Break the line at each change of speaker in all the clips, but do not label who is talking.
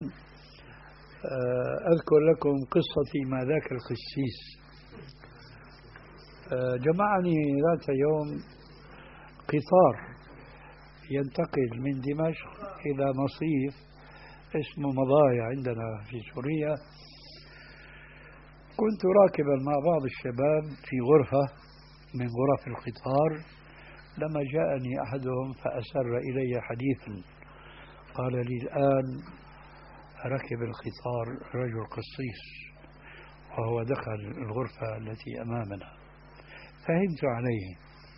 أذكر لكم قصتي مع ذاك القسيس. جمعني ذات يوم قطار ينتقل من دمشق إلى مصيف اسمه مضايا عندنا في سوريا. كنت راكبا مع بعض الشباب في غرفة من غرف القطار لما جاءني أحدهم فأسر إلي حديثا، قال لي: الآن ركب القطار رجل قسيس وهو دخل الغرفة التي أمامنا. فهمت عليه،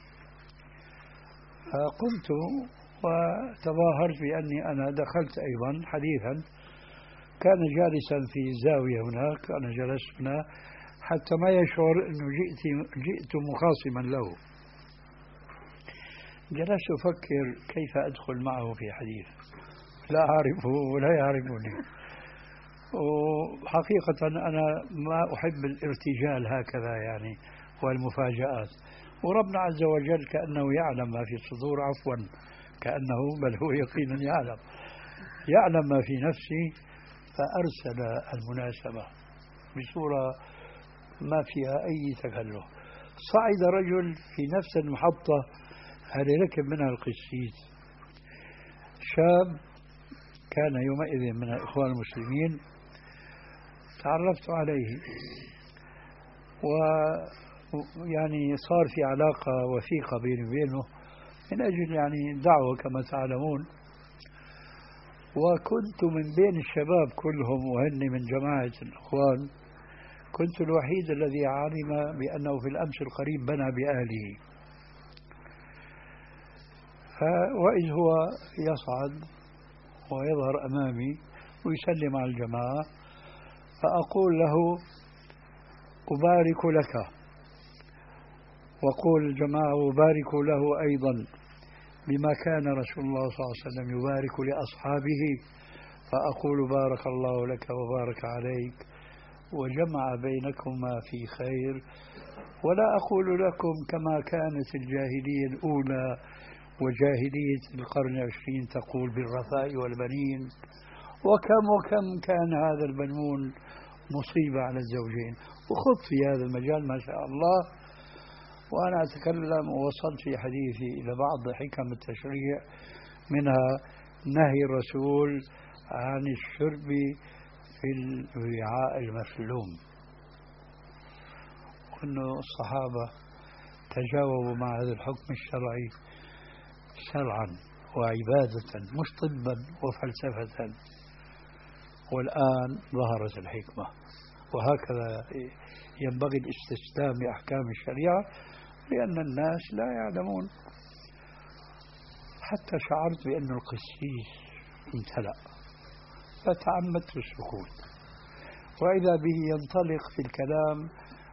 فقمت وتظاهرت بأني أنا دخلت أيضا حديثا. كان جالسا في زاوية هناك، أنا جلست هنا حتى ما يشعر أنه جئت مخاصما له. جلست أفكر كيف أدخل معه في حديث، لا أعرفه ولا يعرفني، وحقيقة أنا ما أحب الارتجال هكذا يعني والمفاجآت. وربنا عز وجل كأنه يعلم ما في الصدور، عفوا كأنه بل هو يقينا يعلم ما في نفسي، فأرسل المناسبة بصورة ما فيها أي تكلف. صعد رجل في نفس المحطة اللي ركب منها القسيس، شاب كان يومئذ من الإخوان المسلمين. تعرفت عليه ويعني صار في علاقة وثيقة بيني وبينه من أجل يعني دعوة كما تعلمون. وكنت من بين الشباب كلهم وهن من جماعة الإخوان، كنت الوحيد الذي علم بأنه في الأمس القريب بنى بأهله. وإذ هو يصعد ويظهر أمامي ويسلم على الجماعة، فأقول له: أبارك لك، وقول الجماعة أبارك له أيضا بما كان رسول الله صلى الله عليه وسلم يبارك لأصحابه، فأقول: بارك الله لك وبارك عليك وجمع بينكما في خير، ولا أقول لكم كما كانت الجاهلية الأولى وجاهلية القرن العشرين تقول بالرثاء والبنين، وكم كان هذا البنون مصيبة على الزوجين. وخذ في هذا المجال ما شاء الله. وأنا أتكلم ووصلت في حديثي إلى بعض حكم التشريع، منها نهي الرسول عن الشرب في الوعاء المفلوم، وأن الصحابة تجاوبوا مع هذا الحكم الشرعي شرعا وعبادة مش طبا وفلسفة. والآن ظهرت الحكمة، وهكذا ينبغي الاستسلام لأحكام الشريعة، لأن الناس لا يعلمون. حتى شعرت بأن القسيس امتلأ فتعمدت السكوت، وإذا به ينطلق في الكلام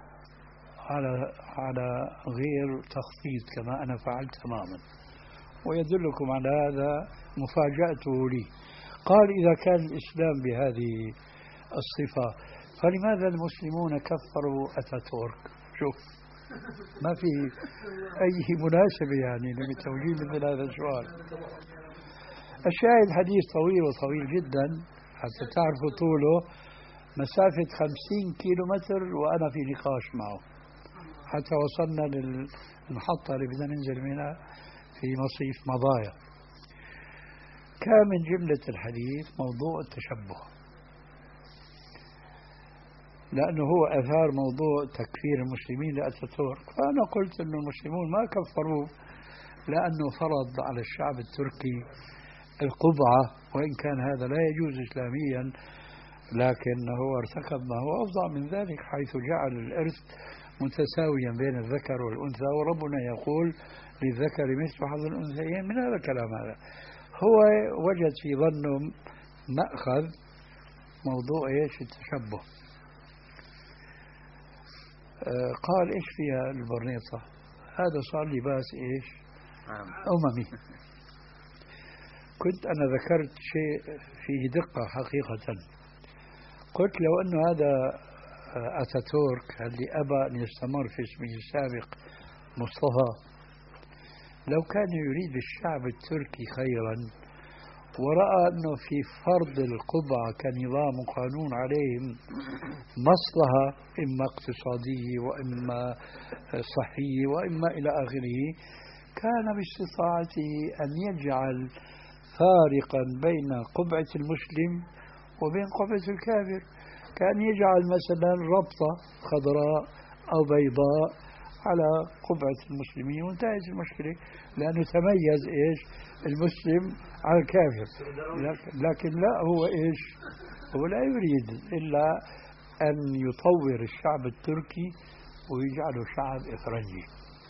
على غير تخطيط كما أنا فعلت تماما. ويدلكم على هذا مفاجأته لي. قال: إذا كان الإسلام بهذه الصفة فلماذا المسلمون كفروا أتاتورك؟ شوف، ما في أي مناسبة يعني لتوجيه مثل هذا السؤال. الشاهد حديث طويل وطويل جدا حتى تعرفوا طوله، مسافة 50 كيلومتر وأنا في نقاش معه حتى وصلنا للمحطة اللي بدنا ننزل منها في مصيف مضايا. كان من جملة الحديث موضوع التشبه، لأنه هو أثار موضوع تكفير المسلمين لأتاتورك. فأنا قلت أن المسلمون ما كفروه لأنه فرض على الشعب التركي القبعة، وإن كان هذا لا يجوز إسلاميا، لكنه ارتكب ما هو أفظع من ذلك، حيث جعل الإرث متساويا بين الذكر والأنثى، وربنا يقول: للذكر مثل حظ الأنثيين. من هذا الكلام هذا هو وجد في ظنه مأخذ موضوع إيش؟ التشبه. قال: إيش فيها البرنيطة؟ هذا صار لباس إيش؟ أممي. كنت أنا ذكرت شيء فيه دقة حقيقة. قلت: لو أنه هذا أتاتورك اللي أبى أن يستمر في اسمه السابق مصطفى، لو كان يريد الشعب التركي خيرا ورأى أنه في فرض القبعة كنظام وقانون عليهم مصلحة إما اقتصادية وإما صحية وإما إلى آخره، كان باستطاعته أن يجعل فارقا بين قبعة المسلم وبين قبعة الكافر. كان يجعل مثلا ربطة خضراء أو بيضاء على قبعة المسلمين وانتهت المشكلة، لأنه تميز إيش المسلم على الكافر. لكن لا، هو إيش؟ هو لا يريد إلا أن يطور الشعب التركي ويجعله شعب إفرنجي.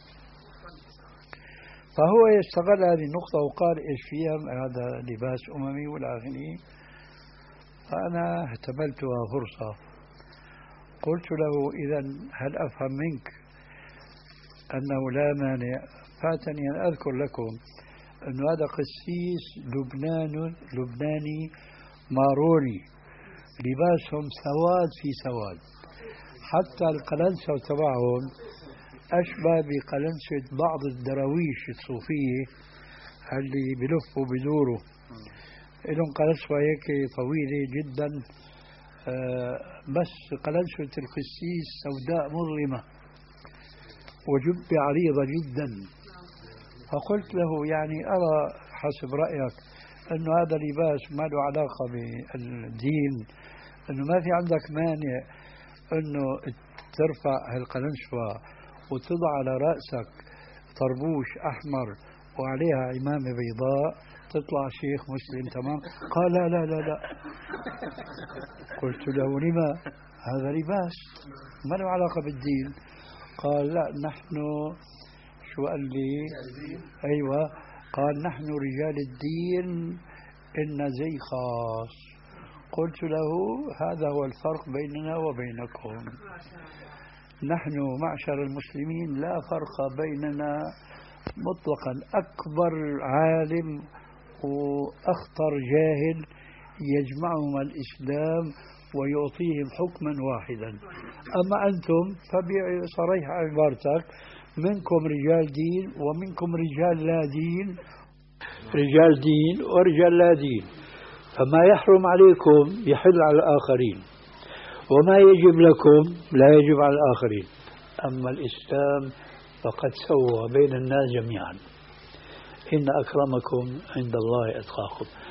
فهو يستغل هذه النقطة وقال إيش فيها، هذا لباس أممي والآخرين. فأنا احتملتها فرصة، قلت له إذا هل أفهم منك أنه لا مانع؟ فاتني أن أذكر لكم أن هذا قسيس لبناني ماروني، لباسهم سواد في سواد، حتى القلنسة تبعهم أشبه بقلنسة بعض الدراويش الصوفية اللي بلفوا بدوروا، لهم قلنسة هيك طويلة جدا، بس قلنسة القسيس سوداء مظلمة وجبة عريضة جدا. فقلت له يعني أرى حسب رأيك أنه هذا لباس ما له علاقة بالدين، أنه ما في عندك مانع أنه ترفع هالقلنسوة وتضع على رأسك طربوش أحمر وعليها عمامة بيضاء تطلع شيخ مسلم تمام؟ قال لا لا لا لا. قلت له لما؟ هذا لباس ما له علاقة بالدين. قال لا، نحن شو قال لي؟ أيوة، قال نحن رجال الدين إلنا زي خاص. قلت له هذا هو الفرق بيننا وبينكم، نحن معشر المسلمين لا فرق بيننا مطلقا. أكبر عالم وأخطر جاهل يجمعهم الإسلام ويعطيهم حكما واحدا. أما أنتم فبصريح عبارتك منكم رجال دين ومنكم رجال لا دين، رجال دين ورجال لا دين، فما يحرم عليكم يحل على الآخرين، وما يجب لكم لا يجب على الآخرين. أما الإسلام فقد سوى بين الناس جميعا، إن أكرمكم عند الله أتقاكم.